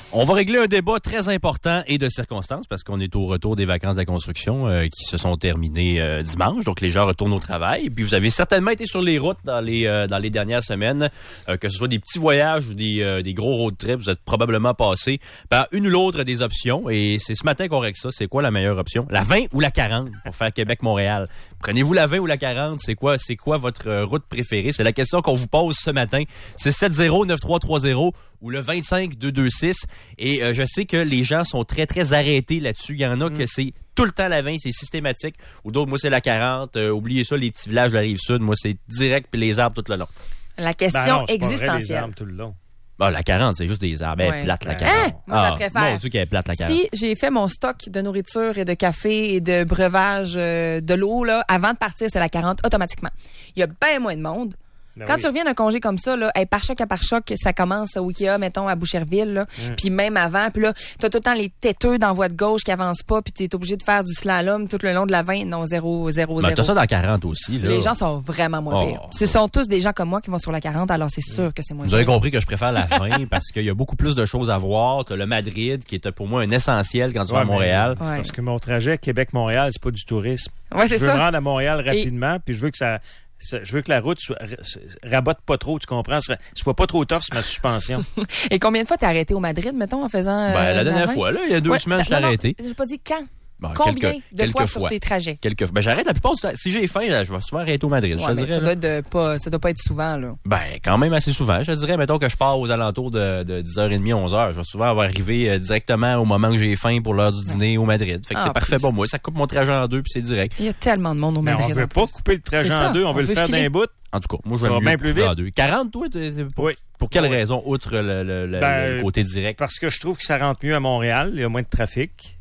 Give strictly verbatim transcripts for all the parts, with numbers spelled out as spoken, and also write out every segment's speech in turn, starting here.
On va régler un débat très important et de circonstances parce qu'on est au retour des vacances de la construction euh, qui se sont terminées euh, dimanche. Donc, les gens retournent au travail. Et puis, vous avez certainement été sur les routes dans les euh, dans les dernières semaines, euh, que ce soit des petits voyages ou des, euh, des gros road trips. Vous êtes probablement passé par une ou l'autre des options. Et c'est ce matin qu'on règle ça. C'est quoi la meilleure option? La vingt ou la quarante pour faire Québec-Montréal? Prenez-vous la vingt ou la quarante? C'est quoi, c'est quoi votre euh, route préférée? C'est la question qu'on vous pose ce matin. C'est sept zéro neuf trois trois zéro ou le vingt-cinq deux deux six. Et euh, je sais que les gens sont très, très arrêtés là-dessus. Il y en a mmh. que c'est tout le temps la vingt, c'est systématique. Ou d'autres, moi, c'est la quarante. Euh, oubliez ça, les petits villages de la Rive-Sud. Moi, c'est direct puis les arbres tout le long. La question ben non, c'est existentielle. Pas vrai, les arbres tout le long. Bon, la quarante, c'est juste des arbres. Elle est plate, la quarante. Hein? Moi, je la préfère. Mon Dieu qu'elle est plate, la quarante. Si j'ai fait mon stock de nourriture et de café et de breuvage euh, de l'eau, là, avant de partir, c'est la quarante automatiquement. Il y a bien moins de monde. Ben Quand oui. tu reviens d'un congé comme ça, là, hey, par choc à par choc, ça commence au Ikea, mettons, à Boucherville, là, mm. puis même avant, puis là, t'as tout le temps les têteux dans la voie de gauche qui avancent pas, puis t'es obligé de faire du slalom tout le long de la vingt, non, zéro, zéro, ben, zéro. T'as ça dans la quarante aussi, là. Les gens sont vraiment moins oh. pires. Ce sont tous des gens comme moi qui vont sur la quarante, alors c'est sûr que c'est moins Vous pire. avez compris que je préfère la vingt parce qu'il y a beaucoup plus de choses à voir. T'as le Madrid, qui est pour moi un essentiel quand tu ouais, vas à Montréal. Ouais. Parce que mon trajet Québec-Montréal, c'est pas du tourisme. Ouais, c'est je veux ça. me rendre à Montréal rapidement, et... puis je veux que ça... Je veux que la route soit, rabote pas trop, tu comprends? Soit pas trop tough sur ma suspension. Et combien de fois t'es arrêté au Madrid, mettons, en faisant... Euh, ben, la dernière la fois, là, il y a deux ouais, semaines, je t'ai arrêté. J'ai pas dit quand. Bon, combien quelques, de quelques fois, fois sur tes trajets? Quelques fois. Ben, j'arrête la plupart du temps. Si j'ai faim, là, je vais souvent arrêter au Madrid. Ouais, je te dirais, ça, doit de pas, ça doit pas être souvent, là. Ben, quand même assez souvent. Je te dirais, mettons que je pars aux alentours de, de dix heures trente, onze heures. Je vais souvent avoir arrivé euh, directement au moment que j'ai faim pour l'heure du dîner au Madrid. Fait que ah, c'est parfait pour moi. Ça coupe mon trajet en deux puis c'est direct. Il y a tellement de monde au Madrid. Mais on veut pas couper le trajet en deux, on, on veut le faire d'un bout. En tout cas, moi, je vais mieux bien plus vite. En deux. quarante, toi, c'est pour, oui. pour quelle oui. raison, outre le, le, le, ben, le côté direct? Parce que je trouve que ça rentre mieux à Montréal. Il y a moins de trafic.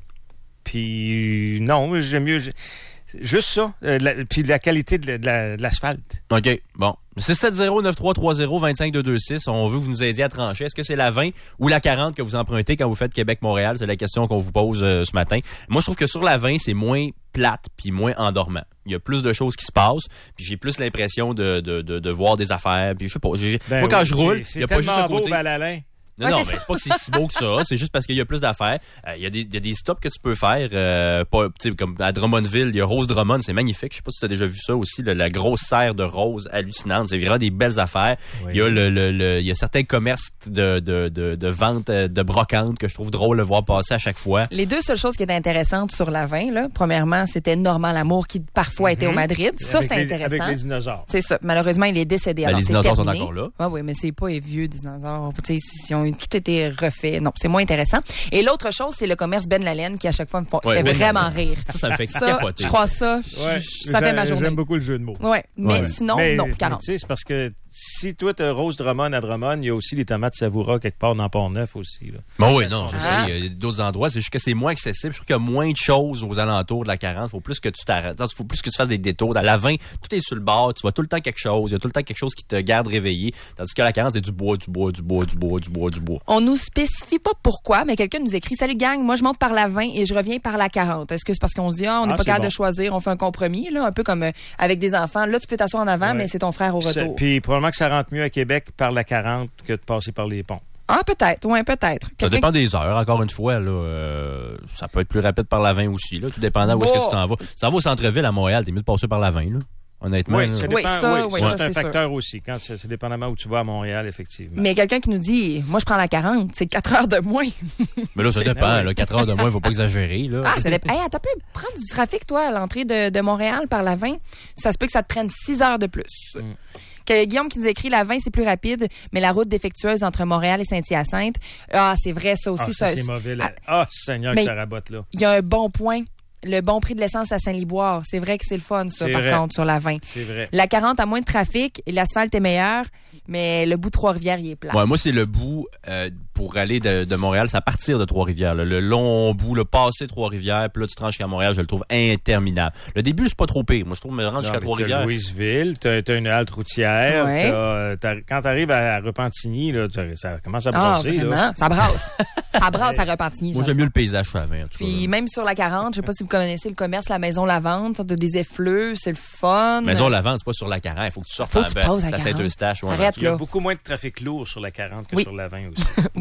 Puis, non, j'aime mieux... Juste ça. Euh, la, puis la qualité de, la, de, la, de l'asphalte. OK, bon. six sept zéro neuf trois trois zéro deux cinq deux deux six. On veut que vous nous aidiez à trancher. Est-ce que c'est la vingt ou la quarante que vous empruntez quand vous faites Québec-Montréal? C'est la question qu'on vous pose euh, ce matin. Moi, je trouve que sur la vingt, c'est moins plate puis moins endormant. Il y a plus de choses qui se passent, puis j'ai plus l'impression de, de, de, de voir des affaires. Puis je sais pas, j'ai, ben moi, quand oui, je roule, il y a pas juste un côté... Balalin. Non, ouais, non, c'est mais c'est pas que c'est si beau que ça. C'est juste parce qu'il y a plus d'affaires. Il euh, y a des, il y a des stops que tu peux faire. Euh, pas, comme à Drummondville, il y a Rose Drummond, c'est magnifique. Je sais pas si tu as déjà vu ça aussi, le, la grosse serre de rose hallucinante. C'est vraiment des belles affaires. Oui. Il y a le, le, le, il y a certains commerces de, de, de, de vente de brocante que je trouve drôle de voir passer à chaque fois. Les deux seules choses qui étaient intéressantes sur la vingt, là, premièrement, c'était Normand Lamour qui parfois mm-hmm. était au Madrid. Ça, avec c'était les, intéressant. Avec les dinosaures. C'est ça. Malheureusement, il est décédé. Ben, alors les c'est dinosaures terminé. sont encore là. Ah oui, mais c'est pas les vieux dinosaures. Ils ont tout été refait. Non, c'est moins intéressant. Et l'autre chose, c'est le commerce Ben Lalaine qui, à chaque fois, me fait ouais, ouais, vraiment ouais. rire. Ça, ça me fait ça, capoter. Je crois ça. Ouais, ça fait ma journée. J'aime beaucoup le jeu de mots. Ouais, mais ouais. sinon, mais, non, quarante. Tu sais, c'est parce que si toi, tu as Rose Drummond à Drummond, il y a aussi les tomates Savoura quelque part dans Port-Neuf aussi. Là. Bon, oui, non, je sais. Il y a d'autres endroits. C'est juste que c'est moins accessible. Je trouve qu'il y a moins de choses aux alentours de la quarante. Il faut plus que tu t'arrêtes. Il faut plus que tu fasses des détours. Dans la vingt, tout est sur le bord. Tu vois tout le temps quelque chose. Il y a tout le temps quelque chose qui te garde réveillé. Tandis que la quarante, c'est du bois, du bois, du bois, du bois, du bois, du bois. On nous spécifie pas pourquoi, mais quelqu'un nous écrit « Salut gang, moi je monte par la vingt et je reviens par la quarante. » Est-ce que c'est parce qu'on se dit ah, « on n'est ah, pas capable bon. de choisir, on fait un compromis, là, un peu comme euh, avec des enfants. Là, tu peux t'asseoir en avant, ouais. mais c'est ton frère au retour. » Puis probablement que ça rentre mieux à Québec par la quarante que de passer par les ponts. Ah, peut-être, oui, peut-être. Quelqu'un... Ça dépend des heures, encore une fois. Là, euh, ça peut être plus rapide par la vingt aussi, là, tout dépendant bon. où est-ce que tu t'en vas. Ça va au centre-ville à Montréal, t'es mieux de passer par la vingt, là. Honnêtement. Oui, ça dépend, oui, ça, oui, oui, ça, ça, c'est un c'est facteur sûr. aussi. Quand c'est, c'est dépendamment où tu vas à Montréal, effectivement. Mais quelqu'un qui nous dit, moi, je prends la quarante, c'est quatre heures de moins. Mais là, ça dépend. Là, quatre heures de moins, il ne faut pas exagérer. Là. Ah, ça dépend. Hey, t'as pu prendre du trafic, toi, à l'entrée de, de Montréal par la vingt. Ça se peut que ça te prenne six heures de plus. Mm. Que Guillaume qui nous écrit, la vingt, c'est plus rapide, mais la route défectueuse entre Montréal et Saint-Hyacinthe, ah, c'est vrai, ça aussi. Ah, ça, ça c'est mauvais. Là. Ah, Seigneur, que ça rabote, là. Il y a un bon point. Le bon prix de l'essence à Saint-Liboire. C'est vrai que c'est le fun, ça, c'est par vrai. contre, sur la vingt. C'est vrai. La quarante a moins de trafic et l'asphalte est meilleur, mais le bout de Trois-Rivières, il est plat. Ouais, moi, c'est le bout euh, pour aller de, de Montréal, c'est à partir de Trois-Rivières. Là, le long bout, le passé Trois-Rivières, puis là, tu tranches jusqu'à Montréal, je le trouve interminable. Le début, c'est pas trop pire. Moi, je trouve me rendre jusqu'à Trois-Rivières. T'as Louisville, t'as, t'as une halte routière. Ouais. T'as, t'as, quand t'arrives à Repentigny, là, ça commence à ah, brasser. Vraiment? Là. Ça brasse. Ça brasse à Repentigny. Moi, j'aime mieux le paysage sur la vingt. Puis même sur la quarante, je sais pas si vous connaissez le commerce La Maison Lavande, sorte de des effleux, c'est le fun. Maison Lavande, c'est pas sur la quarante. Il faut que tu sortes à, à Saint-Eustache. Arrête, il y a beaucoup moins de trafic lourd sur la quarante que oui. sur la vingt aussi. Oui.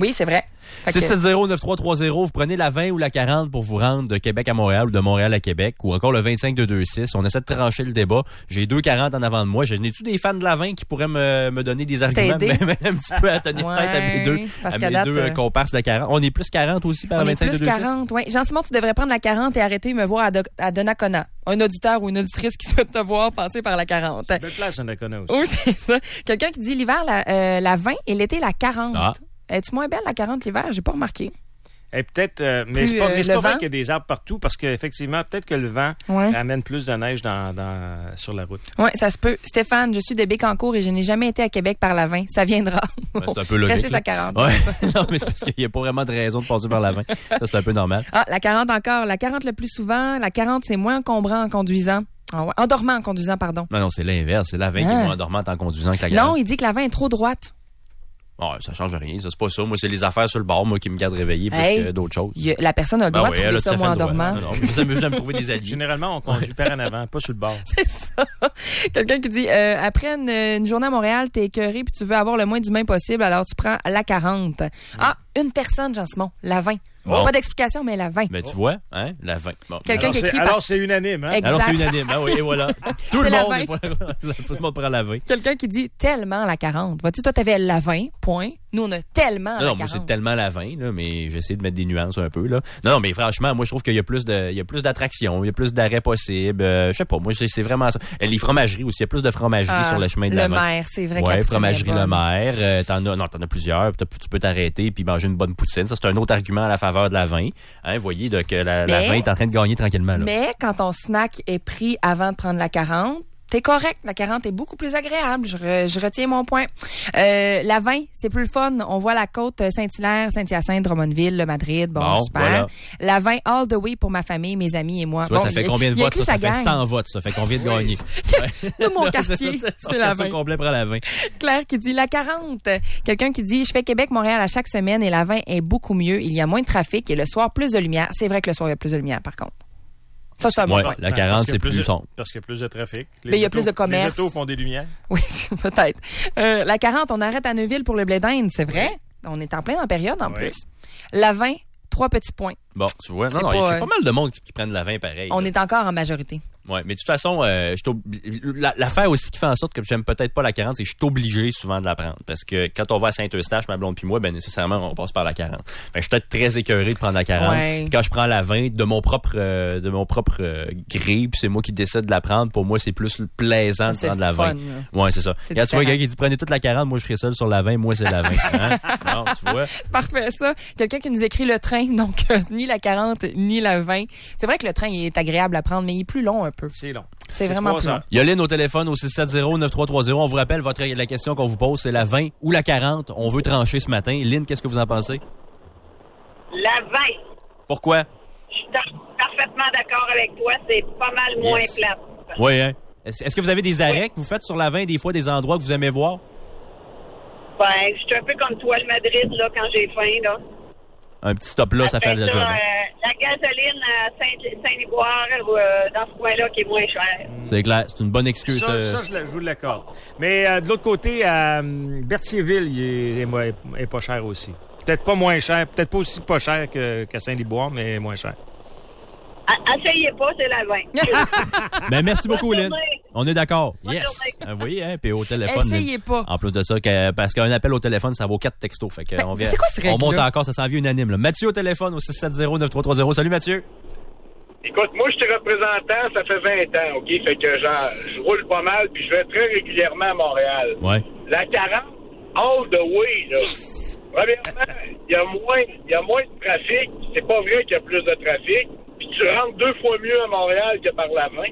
Oui, c'est vrai. six sept zéro neuf trois trois zéro, vous prenez la vingt ou la quarante pour vous rendre de Québec à Montréal ou de Montréal à Québec, ou encore le vingt-cinq deux deux six. On essaie de trancher le débat. J'ai deux quarante en avant de moi. N'ai-tu des fans de la vingt qui pourraient me, me donner des arguments, même un petit peu à tenir ouais, tête à mes deux, parce à qu'à mes date, deux euh, comparses de quarante. On est plus quarante aussi par on le est vingt-cinq deux plus deux six. quarante, oui. Jean-Simon, tu devrais prendre la quarante et arrêter de me voir à, Do- à Donnacona. Un auditeur ou une auditrice qui souhaite te voir passer par la quarante. Belle place, Donnacona aussi. Oui, c'est ça. Quelqu'un qui dit l'hiver, la, euh, la vingt et l'été, la quarante. Ah. Es-tu moins belle, la quarante, l'hiver? J'ai pas remarqué. Et peut-être, euh, mais Plus, c'est pas, euh, mais c'est le pas vrai vent. qu'il y a des arbres partout parce qu'effectivement, peut-être que le vent Ouais. amène plus de neige dans, dans, sur la route. Oui, ça se peut. Stéphane, je suis de Bécancour et je n'ai jamais été à Québec par la vingt. Ça viendra. Ouais, c'est un peu logique. Restez là. à quarante. Ouais. Non, mais c'est parce qu'il n'y a pas vraiment de raison de passer par la vingt. Ça, c'est un peu normal. Ah, la quarante encore. La quarante le plus souvent. La quarante, c'est moins encombrant en conduisant. Ah ouais. En dormant en conduisant, pardon. Non, non, c'est l'inverse. C'est la vingt qui est Ah. moins dormante en conduisant que la Non, quarante. il dit que la vingt est trop droite. Oh, ça change rien. Ça, c'est pas ça. Moi, c'est les affaires sur le bord, moi, qui me gardent réveillé plus Hey. que d'autres choses. Il y a- la personne a le droit Ben de oui, elle trouver a ça tout à fait moins en le droit. dormant. Non, non, mais je m'amuse à me trouver des alliés. Généralement, on conduit par en avant, pas sur le bord. C'est ça. Quelqu'un qui dit, euh, après une, une journée à Montréal, t'es écœuré puis tu veux avoir le moins d'humains possible, alors tu prends la quarante. Ah, une personne, Jean-Simon, la vingt. Bon. Pas d'explication, mais la vingt. Ben, tu vois, hein, la vingt. Bon. Quelqu'un Alors, qui c'est, écrit par- alors, c'est unanime, hein? Exact. Alors, c'est unanime. Ah oui, et voilà. Tout C'est le la monde vingt. est pour la... Tout le monde prend la vingt. Quelqu'un qui dit tellement la quarante. Vois-tu, toi, t'avais la vingt, point. Nous, on a tellement Non, la non, moi, quarante. c'est tellement la vingt, là, mais j'essaie de mettre des nuances un peu, là. Non, non, mais franchement, moi, je trouve qu'il y a plus de, il y a plus d'attractions, il y a plus d'arrêts possibles. Euh, je sais pas, moi, c'est, c'est vraiment ça. Euh, Les fromageries aussi, il y a plus de fromageries Ah, sur le chemin de la Le vingt. maire, c'est vrai que Ouais, la poutine fromagerie est Le bonne. Maire. Euh, t'en as, non, t'en as plusieurs. T'as- Tu peux t'arrêter puis manger une bonne poutine. Ça, c'est un autre argument à la faveur de la vingt. Hein, vous voyez, donc, la, la Mais- vingt est en train de gagner tranquillement, là. Mais quand ton snack est pris avant de prendre la quarante, t'es correct. La quarante est beaucoup plus agréable. Je, re- je retiens mon point. Euh, la vingt, c'est plus le fun. On voit la côte Saint-Hilaire, Saint-Hyacinthe, Drummondville, le Madrid. Bon, Bon, super. voilà. La vingt, all the way pour ma famille, mes amis et moi. Tu vois, Bon, ça fait il- combien de il a votes, écrit ça? Ça sa fait gang. cent votes, ça fait qu'on vient de gagner. Tout mon quartier, ça, c'est la ça vingt. complet prend la vingt. Claire qui dit la quarante. Quelqu'un qui dit je fais Québec-Montréal à chaque semaine et la vingt est beaucoup mieux. Il y a moins de trafic et le soir plus de lumière. C'est vrai que le soir il y a plus de lumière par contre. Ça c'est un bon Ouais, point. la Ben, quarante, parce qu'il y c'est a plus de- sombre. Parce qu'il y a plus de trafic. Les Mais il y a autos- plus de commerce. Les autos font des lumières. Oui, peut-être. Euh, la quarante, on arrête à Neuville pour le blé d'Inde, c'est vrai. On est en plein dans la période en Oui. plus. La vingt, trois petits points. Bon, tu vois. C'est Non, non, pas, il y a euh, pas mal de monde qui, qui prennent la vingt pareil. On là. est encore en majorité. Ouais, mais de toute façon, euh, je suis ob- la- l'affaire aussi qui fait en sorte que j'aime peut-être pas la quarante, c'est que je suis obligé souvent de la prendre. Parce que quand on va à Saint-Eustache, ma blonde puis moi, ben nécessairement, on passe par la quarante. Ben, je suis peut-être très écœuré de prendre la quarante. Ouais. Puis quand je prends la vingt, de mon propre euh, de mon propre euh, gré, puis c'est moi qui décide de la prendre, pour moi, c'est plus plaisant de C'est prendre la le fun, vingt. là. Ouais, c'est ça. C'est Regarde, tu vois, différent. quelqu'un qui dit prenez toute la quarante, moi je serai seul sur la vingt, moi c'est la vingt. Hein? Non, tu vois. Parfait, ça. Quelqu'un qui nous écrit le train, donc euh, ni la quarante, ni la vingt. C'est vrai que le train il est agréable à prendre, mais il est plus long un peu. C'est long. C'est vraiment trois plus long. heures. Yoline au téléphone au six sept zéro neuf trois trois zéro. On vous rappelle, votre, la question qu'on vous pose, c'est la vingt ou la quarante. On veut trancher ce matin. Lynn, qu'est-ce que vous en pensez? La vingt. Pourquoi? Je suis par- parfaitement d'accord avec toi. C'est pas mal moins Yes. plate. Oui, hein? Est-ce est-ce que vous avez des arrêts que vous faites sur la vingt, des fois, des endroits que vous aimez voir? Ben, je suis un peu comme toi, le Madrid, là, quand j'ai faim, là. Un petit stop là, ça Après fait le job. euh, la gasoline à Saint- Saint-Liboire, euh, dans ce coin-là, qui est moins cher. C'est clair, c'est une bonne excuse. Ça, euh, ça je, la- je vous l'accorde. Mais euh, de l'autre côté, à euh, Berthierville, il est, est, est pas cher aussi. Peut-être pas moins cher, peut-être pas aussi pas cher que, qu'à Saint-Liboire, mais moins cher. A- Essayez pas, c'est la vingt. Ben, merci beaucoup, Bonne Lynn. journée. On est d'accord. Bonne Yes. journée. Ah, vous voyez, hein? Puis au téléphone. Essayez Lynn. pas. En plus de ça, que- parce qu'un appel au téléphone, ça vaut quatre textos. Fait que Ben, on vient, c'est quoi ce on règle-là? monte encore, ça s'en vient unanime. Là. Mathieu au téléphone au six sept zéro neuf trois trois zéro. Salut, Mathieu. Écoute, moi, je suis représentant, ça fait vingt ans, OK? Fait que genre, je roule pas mal, puis je vais très régulièrement à Montréal. Ouais. La quarante, all the way, là. Premièrement, il y a moins, il y a moins de trafic. C'est pas vrai qu'il y a plus de trafic. Puis tu rentres deux fois mieux à Montréal que par la vingt.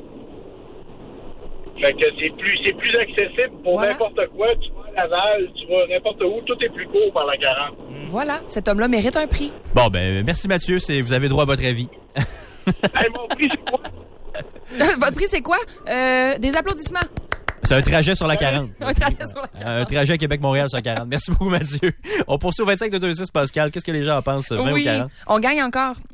Fait que c'est plus, c'est plus accessible pour Voilà. n'importe quoi. Tu vas à Laval, tu vas n'importe où, tout est plus court par la quarante. Voilà, cet homme-là mérite un prix. Bon, ben, merci, Mathieu. C'est, vous avez droit à votre avis. Hey, mon prix, c'est quoi? Votre prix, c'est quoi? Euh, des applaudissements. C'est un trajet sur la quarante. Un trajet sur la quarante. Un trajet Québec-Montréal sur la quarante. Merci beaucoup, Mathieu. On poursuit au vingt-cinq deux deux six, Pascal. Qu'est-ce que les gens en pensent, vingt ou Oui, quarante? on gagne encore.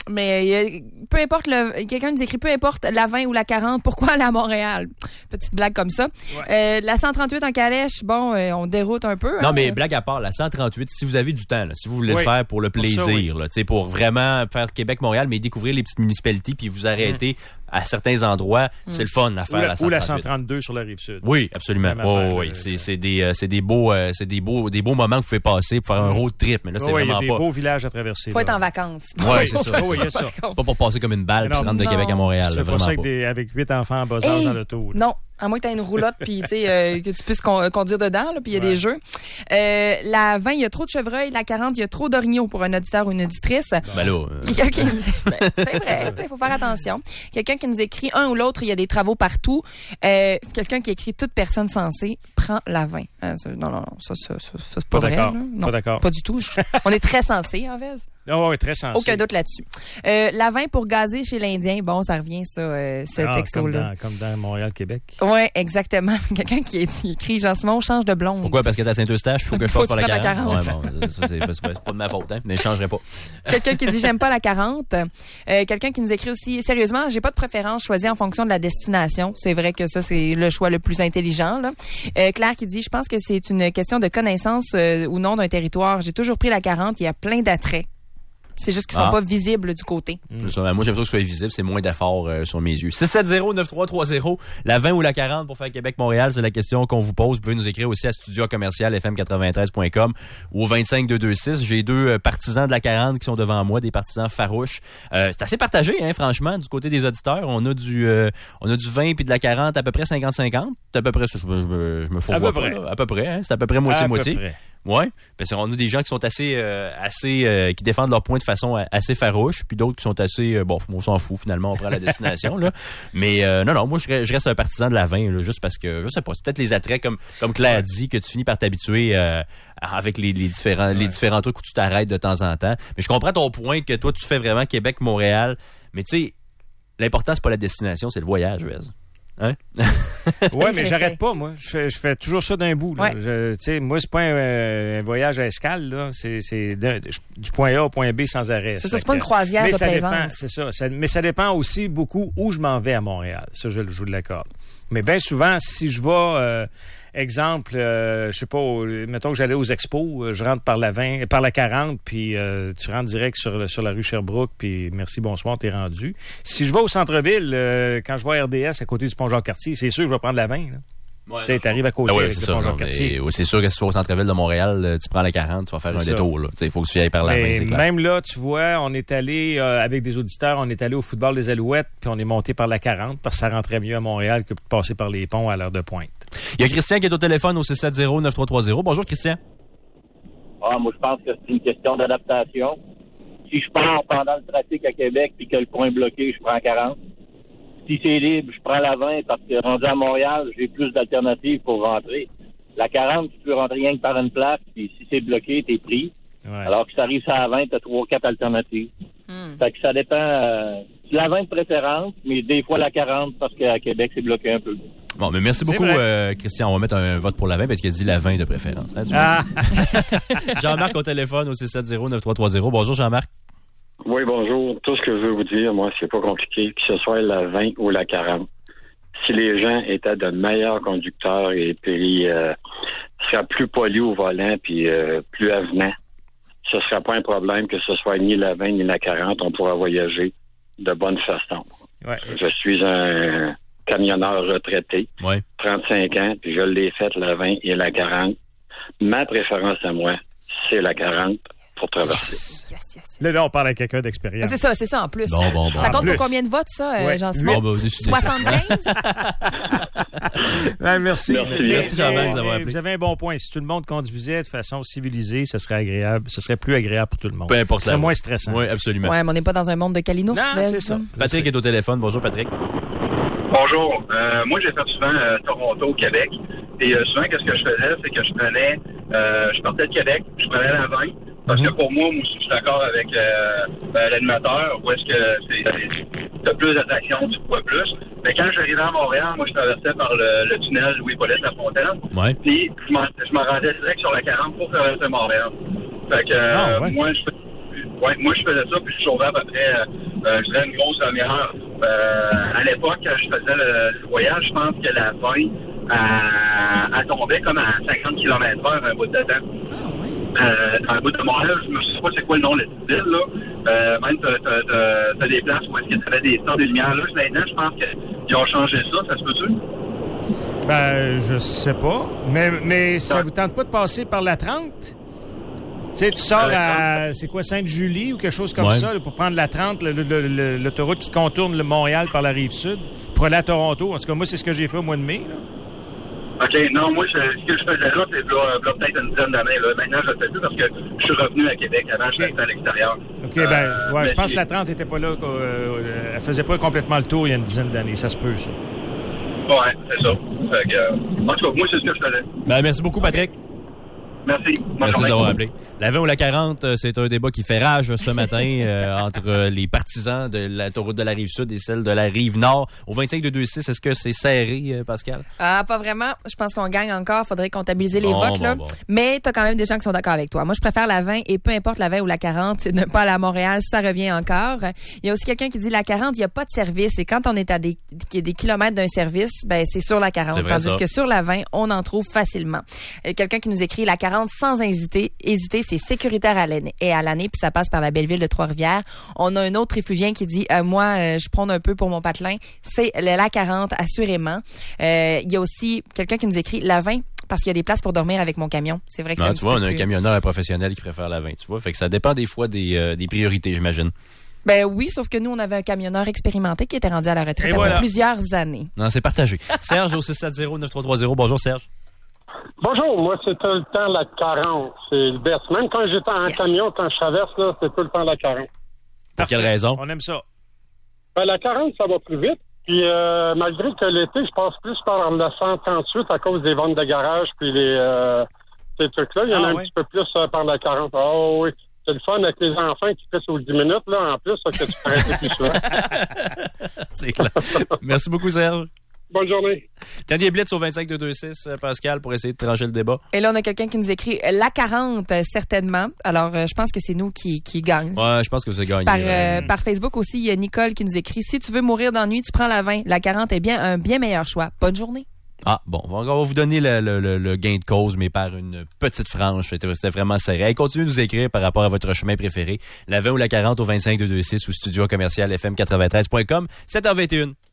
Mais euh, peu importe, le, quelqu'un nous écrit, peu importe la vingt ou la quarante, pourquoi aller à Montréal? Petite blague comme ça. Ouais. Euh, la cent trente-huit en calèche, bon, euh, on déroute un peu. Non, hein, mais euh... blague à part, la cent trente-huit, si vous avez du temps, là, si vous voulez oui. le faire pour le plaisir, pour, ça, oui. là, pour vraiment faire Québec-Montréal, mais découvrir les petites municipalités puis vous arrêter mmh. à certains endroits, mmh. c'est le fun à faire ou la, la cent trente-huit. Ou la cent trente-deux sur la Rive-Sud. Oui, absolument. Oh, affaire, oui, euh, c'est, c'est, des, euh, c'est, des beaux, euh, c'est des, beaux, des beaux moments que vous pouvez passer pour faire un road trip. Mais là, c'est oh, vraiment il y a des pas... beaux villages à traverser. Faut là. être en vacances. Oui, c'est ça. Oui, ça. C'est pas pour passer comme une balle puis se rendre de non. Québec à Montréal. Tu là, fais vraiment pas ça avec, pas. des, avec huit enfants en bas âge hey, dans l'auto. Là. Non. À moins que tu aies une roulotte puis tu sais euh, que tu puisses con- conduire dedans là puis il y a ouais. des jeux. Euh, la vingt, il y a trop de chevreuils, la quarante, il y a trop d'orignaux pour un auditeur ou une auditrice. Ben là, euh... Quelqu'un qui ben, c'est vrai, il faut faire attention. Quelqu'un qui nous écrit un ou l'autre, il y a des travaux partout. Euh, quelqu'un qui écrit toute personne censée prend la vingt. Euh, ça, non non non, ça ça, ça, ça c'est pas, pas vrai. D'accord. Là. Non, pas d'accord. Pas du tout. Je, on est très sensé en fait. Oh, oui, très sensé. Aucun doute là-dessus. Euh, la vingt pour gazer chez l'Indien, bon, ça revient, ça, euh, ce ah, texto-là. Comme dans, comme dans Montréal-Québec. Oui, exactement. Quelqu'un qui, est, qui écrit, Jean-Simon, change de blonde. Pourquoi? Parce que t'es à Saint-Eustache, il faut que je passe par la quarante. quarante. Ouais, bon, ça, c'est, c'est, c'est pas de ma faute, hein, mais je changerai pas. Quelqu'un qui dit, j'aime pas la quarante. Euh, quelqu'un qui nous écrit aussi, sérieusement, j'ai pas de préférence choisie en fonction de la destination. C'est vrai que ça, c'est le choix le plus intelligent, là. Euh, Claire qui dit, je pense que c'est une question de connaissance euh, ou non d'un territoire. J'ai toujours pris la quarante, il y a plein d'attraits. C'est juste qu'ils sont ah. pas visibles du côté. Mmh. Ça, moi, j'aime ça que ce soit visible. C'est moins d'efforts euh, sur mes yeux. six sept zéro neuf trois trois zéro. La vingt ou la quarante pour faire Québec-Montréal, c'est la question qu'on vous pose. Vous pouvez nous écrire aussi à studio commercial f m quatre-vingt-treize point com ou au vingt-cinq deux deux six. J'ai deux euh, partisans de la quarante qui sont devant moi, des partisans farouches. Euh, c'est assez partagé, hein, franchement, du côté des auditeurs. On a du euh, on a du vingt puis de la quarante à peu près cinquante cinquante. C'est à peu près ça. Je, je, je, je me fous pas. Là, à peu près. Hein, c'est à peu près moitié-moitié. Ouais, parce qu'on a des gens qui sont assez, euh, assez, euh, qui défendent leur point de façon assez farouche, puis d'autres qui sont assez, euh, bon, on s'en fout finalement, on prend la destination là. Mais euh, non, non, moi je, je reste un partisan de la vingt, là, juste parce que je sais pas, c'est peut-être les attraits comme, comme Claire a dit que tu finis par t'habituer euh, avec les, les différents, ouais. les différents trucs où tu t'arrêtes de temps en temps. Mais je comprends ton point que toi tu fais vraiment Québec-Montréal, mais tu sais, l'important c'est pas la destination, c'est le voyage, Vez. Hein? Oui, mais j'arrête pas, moi. Je fais, je fais toujours ça d'un bout. Là. Ouais. Je, tu sais, moi, c'est pas un, un voyage à escale, là. C'est, c'est de, du point A au point B sans arrêt. C'est ça, c'est pas une croisière de ça plaisance. Dépend, c'est ça, ça. Mais ça dépend aussi beaucoup où je m'en vais à Montréal. Ça, je le joue de la corde. Mais bien souvent, si je vais, euh, exemple, euh, je sais pas, mettons que j'allais aux expos, je rentre par la vingt, par la quarante, puis euh, tu rentres direct sur, sur la rue Sherbrooke, puis merci, bonsoir, t'es rendu. Si je vais au centre-ville, euh, quand je vais à R D S à côté du pont Jacques-Cartier, c'est sûr que je vais prendre la vingt, là. Ouais, tu sais, t'arrives à côté ah ouais, avec le ça, pont Jacques-Cartier. C'est sûr que si tu vas au centre-ville de Montréal, tu prends la quarante, tu vas faire c'est un ça. détour. Il faut que tu y ailles par la main, c'est clair. Même là, tu vois, on est allé, euh, avec des auditeurs, on est allé au football des Alouettes, puis on est monté par la quarante, parce que ça rentrait mieux à Montréal que de passer par les ponts à l'heure de pointe. Il y a Christian qui est au téléphone au six sept zéro neuf trois trois zéro. Bonjour, Christian. Ah, moi, je pense que c'est une question d'adaptation. Si je pars pendant le trafic à Québec puis que le coin est bloqué, je prends quarante. Si c'est libre, je prends la vingt parce que rendu à Montréal, j'ai plus d'alternatives pour rentrer. La quarante, tu peux rentrer rien que par une place, puis si c'est bloqué, t'es pris. Ouais. Alors que ça arrive à la vingt, t'as trois, quatre alternatives. Mm. Fait que ça dépend. Euh, la vingt de préférence, mais des fois la quarante parce qu'à Québec, c'est bloqué un peu. Bon, mais merci beaucoup, euh, Christian. On va mettre un vote pour la vingt parce qu'il a dit la vingt de préférence. Hein, ah. Jean-Marc au téléphone au six sept zéro neuf trois trois zéro. Bonjour, Jean-Marc. Oui, bonjour. Tout ce que je veux vous dire, moi, c'est pas compliqué, que ce soit la vingt ou la quarante. Si les gens étaient de meilleurs conducteurs et puis euh, seraient plus polis au volant puis euh, plus avenants, ce serait pas un problème que ce soit ni la vingt ni la quarante. On pourra voyager de bonne façon. Ouais. Je suis un camionneur retraité, ouais. trente-cinq ans, puis je l'ai fait la vingt et la quarante. Ma préférence à moi, c'est la quarante. Pour traverser. Yes, yes, yes. Là, là, on parle à quelqu'un d'expérience. C'est ça, c'est ça en plus. Bon, bon, bon. Ça compte pour combien de votes, ça, ouais. Jean-Simon? Bon, ben, soixante-quinze? Ouais, merci. Merci, mais, merci Jean-Marc, d'avoir appelé. Vous avez un bon point. Si tout le monde conduisait de façon civilisée, ce serait agréable. Ce serait plus agréable pour tout le monde. Peu importe. Ce serait moins stressant. Oui, absolument. Ouais, mais on n'est pas dans un monde de Calinours. Non, c'est ça. Patrick est au téléphone. Bonjour, Patrick. Bonjour. Euh, moi, j'ai fait souvent euh, Toronto, Québec. Et euh, souvent, qu'est-ce que je faisais, c'est que je prenais, euh, je partais de Québec, je prenais la vingt. Parce que pour moi, moi aussi, je suis d'accord avec euh, ben, l'animateur, où est-ce que c'est, c'est t'as plus d'attractions, tu vois plus. Mais quand j'arrivais à Montréal, moi, je traversais par le, le tunnel Louis-Paulette-Lafontaine. Ouais. Puis, je m'en, je m'en rendais direct sur la quarante pour traverser Montréal. Fait que, euh, oh, ouais. moi, je ouais, moi, je faisais ça, puis je sauvais à peu près, euh, je dirais, une grosse demi-heure. Euh, à l'époque, quand je faisais le, le voyage, je pense que la vingt, elle, elle tombait comme à cinquante kilomètres heure un bout de temps. Euh, dans le bout de Montréal, je ne sais pas c'est quoi le nom de cette ville, là. Euh, même, t'as, t'as, t'as, t'as des places où est-ce que tu avais des stars de lumière. Là, maintenant, je pense qu'ils ont changé ça. Ça se peut-tu? Ben, je sais pas. Mais, mais ça vous tente pas de passer par la trente? Tu sais, tu sors à, c'est quoi, Sainte-Julie ou quelque chose comme ouais. ça, là, pour prendre la trente, le, le, le, l'autoroute qui contourne le Montréal par la Rive-Sud, pour aller à Toronto. En tout cas, moi, c'est ce que j'ai fait au mois de mai, là. OK, non, moi, je, ce que je faisais là, c'est là, là, peut-être une dizaine d'années. Là. Maintenant, je ne le fais plus parce que je suis revenu à Québec. Avant, okay. je restais à l'extérieur. OK, euh, ben, ouais, je pense que la trente n'était pas là. Euh, elle faisait pas complètement le tour il y a une dizaine d'années. Ça se peut, ça. Ouais, c'est ça. Fait que, euh, en tout cas, moi, c'est ce que je faisais. Ben, merci beaucoup, Patrick. Merci. Merci d'avoir appelé. La vingt ou la quarante, c'est un débat qui fait rage ce matin euh, entre les partisans de l'autoroute de la Rive-Sud et celle de la Rive-Nord. Au vingt-cinq deux deux six, est-ce que c'est serré, Pascal? Ah, pas vraiment. Je pense qu'on gagne encore. Faudrait comptabiliser les bon, votes, bon, là. Bon. Mais t'as quand même des gens qui sont d'accord avec toi. Moi, je préfère la vingt et peu importe la vingt ou la quarante, c'est ne pas aller à Montréal, ça revient encore. Il y a aussi quelqu'un qui dit la quarante, il n'y a pas de service. Et quand on est à des, des kilomètres d'un service, ben, c'est sur la quarante. Tandis ça. que sur la vingt, on en trouve facilement. Et quelqu'un qui nous écrit la quarante sans hésiter. Hésiter, c'est sécuritaire à l'année, et à l'année, puis ça passe par la belle ville de Trois-Rivières. On a un autre réfugien qui dit euh, moi, euh, je prône un peu pour mon patelin. C'est la quarante, assurément. Euh, il y a aussi quelqu'un qui nous écrit la vingt parce qu'il y a des places pour dormir avec mon camion. C'est vrai que non, c'est un tu vois, on a plus... un camionneur professionnel qui préfère la vingt, tu vois. Fait que ça dépend des fois des, euh, des priorités, j'imagine. Ben oui, sauf que nous, on avait un camionneur expérimenté qui était rendu à la retraite après voilà. plusieurs années. Non, c'est partagé. Serge au six sept zéro neuf trois trois zéro. Bonjour, Serge. Bonjour, moi, c'est tout le temps la quarante. C'est le best. Même quand j'étais en yes. camion, quand je traverse, là, c'est tout le temps la quarante. Pour quelle raison? On aime ça. Ben, la quarante, ça va plus vite. Puis, euh, malgré que l'été, je passe plus par le cent trente-huit à cause des ventes de garage puis les, euh, ces trucs-là. Il y en ah, a un ouais. petit peu plus euh, par la quarante. Oh oui. C'est le fun avec les enfants qui pissent aux dix minutes, là, en plus, ça, que tu peux arrêter plus souvent. C'est clair. Merci beaucoup, Serge. Bonne journée. Dernier blitz au vingt-cinq deux deux six, Pascal, pour essayer de trancher le débat. Et là, on a quelqu'un qui nous écrit la quarante, certainement. Alors, euh, je pense que c'est nous qui, qui gagnent. Ouais, je pense que c'est gagné. Par, euh, par Facebook aussi, il y a Nicole qui nous écrit si tu veux mourir d'ennui, tu prends la vingt. La quarante est bien un bien meilleur choix. Bonne journée. Ah, bon, on va vous donner le, le, le gain de cause, mais par une petite frange. C'était, c'était vraiment serré. Hey, continuez de nous écrire par rapport à votre chemin préféré. La vingt ou la quarante au vingt-cinq deux deux six ou studio commercial f m quatre-vingt-treize point com, sept heures vingt et une.